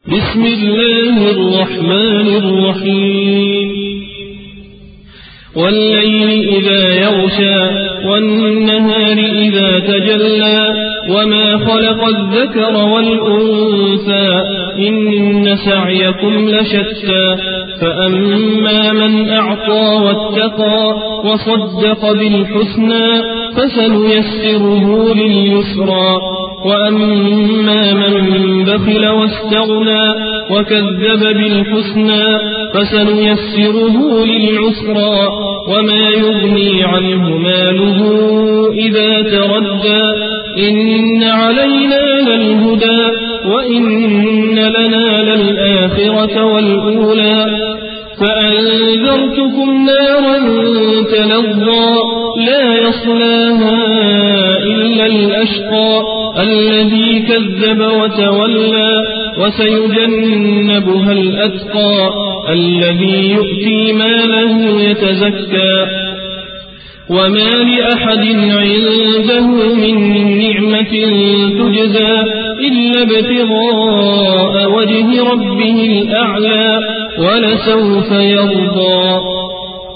بسم الله الرحمن الرحيم والليل إذا يغشى والنهار إذا تجلى وما خلق الذكر والأنثى إن سعيكم لشتى فأما من أعطى واتقى وصدق بالحسنى فسنيسره لليسرى وأما من بخل واستغنى وكذب بالحسنى فسنيسره للعسرى وما يغني عنه ماله إذا تردى إن علينا للهدى وإن لنا للآخرة والأولى فأنذرتكم نارا تلظى لا يصلاها إلا الأشقى الذي كذب وتولى وسيجنبها الأتقى الذي يؤتي ماله يتزكى وما لأحد عنده من نعمة تجزى إلا ابتغاء وجه ربه الأعلى ولسوف يرضى